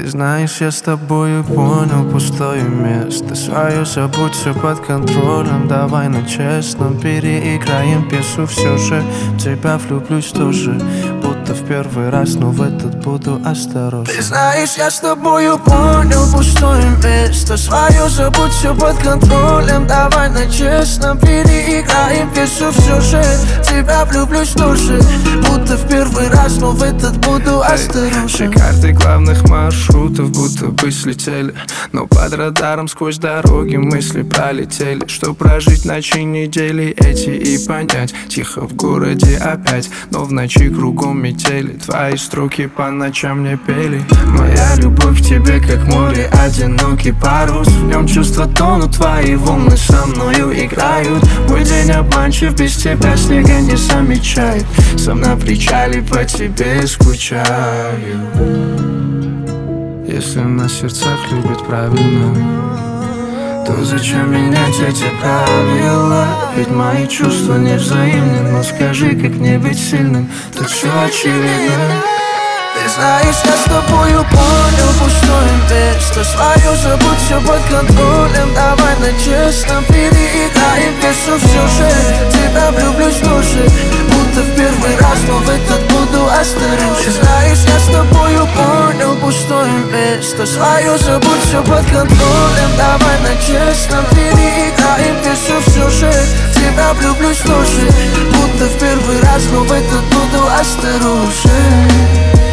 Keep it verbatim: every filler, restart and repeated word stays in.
знаешь, я с тобою понял пустое место. Свое забудь, все под контролем. Давай на честном переиграем пьесу. Все же в тебя влюблюсь тоже, будто в первый раз, но в этот буду осторожен. Ты знаешь, я с тобою понял пустое место. Свое забудь, все под контролем. Давай на честном переиграем пьесу. Все же в тебя влюблюсь тоже, будто в первый раз, но в этот буду осторожен. Все карты главных маршрутов будто бы слетели, но под радаром сквозь дороги мысли пролетели. Что прожить ночи недели эти и понять. Тихо в городе опять, но в ночи кругом метели. Твои строки по ночам мне пели. Моя любовь к тебе как море, одинокий парус. В нем чувства тонут, твои волны со мною играют. Мой день обманчив, без тебя снега не замечает. Сам на причале по тебе скучаю. Если на сердцах любят правильно, то зачем менять эти правила? Ведь мои чувства не взаимны. Но скажи, как не быть сильным, тут все очевидно. Ты знаешь, я с тобою понял пустое место. Свое забудь, все под контролем. Давай на честном переиграем пьесу. Все же тебя влюблюсь тоже, будто в первый раз, но в этот буду осторожен. Ты знаешь, я с тобою понял пустое место. Свое забудь, все под контролем. Давай на честном переиграем пьесу. Все же тебя влюблюсь тоже, будто в первый раз, но в этот буду осторожен.